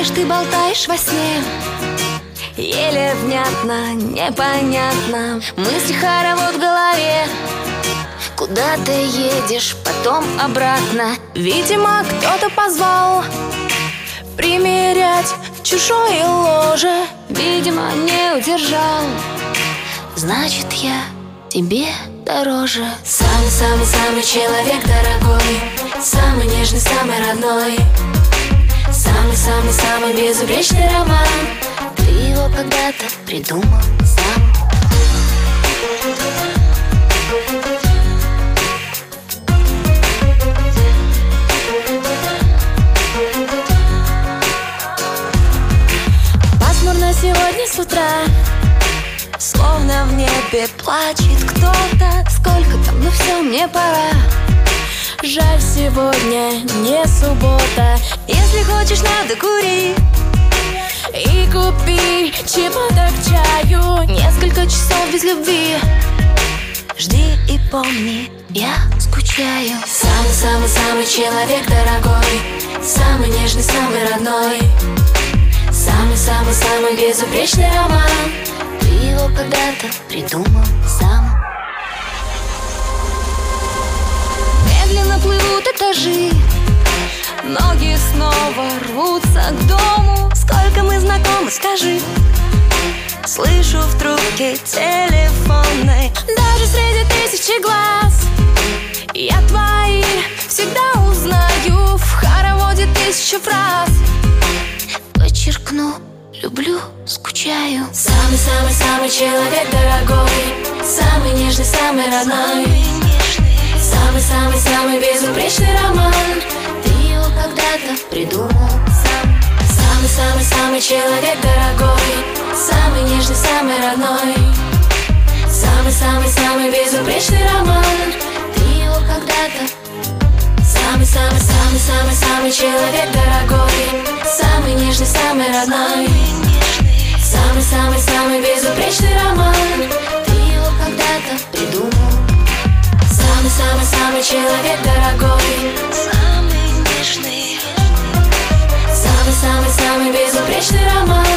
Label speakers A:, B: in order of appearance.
A: Знаешь, ты болтаешь во сне, еле внятно, непонятно. Мысли хоровод в голове. Куда ты едешь, потом обратно? Видимо, кто-то позвал примерять чужое ложе. Видимо, не удержал. Значит, я тебе дороже. Самый-самый-самый человек дорогой, самый нежный, самый родной, самый-самый-самый безупречный роман. Ты его когда-то придумал сам. Пасмурно сегодня с утра, словно в небе плачет кто-то. Сколько там, ну все, мне пора. Жаль, сегодня не суббота. Если хочешь, надо кури и купи чего-то к чаю. Несколько часов без любви. Жди и помни, я скучаю. Самый-самый-самый человек дорогой, самый нежный, самый родной, самый-самый-самый безупречный роман. Ты его когда-то придумал сам. Медленно плывут этажи, ноги снова рвутся к дому. Сколько мы знакомы, скажи. Слышу в трубке телефонной, даже среди тысячи глаз я твои всегда узнаю. В хороводе тысячу фраз подчеркну: люблю, скучаю. Самый-самый-самый человек дорогой, самый нежный, самый родной, самый-самый-самый безупречный роман. Ты его когда-то придумал сам. Самый-самый-самый человек дорогой, самый нежный, самый родной, самый-самый-самый безупречный роман. Ты его когда-то. Самый-самый-самый-самый-самый человек дорогой, самый нежный, самый родной, самый-самый-самый безупречный роман. Ты его когда-то придумал. Самый-самый-самый человек дорогой, самый нежный, самый-самый-самый безупречный роман.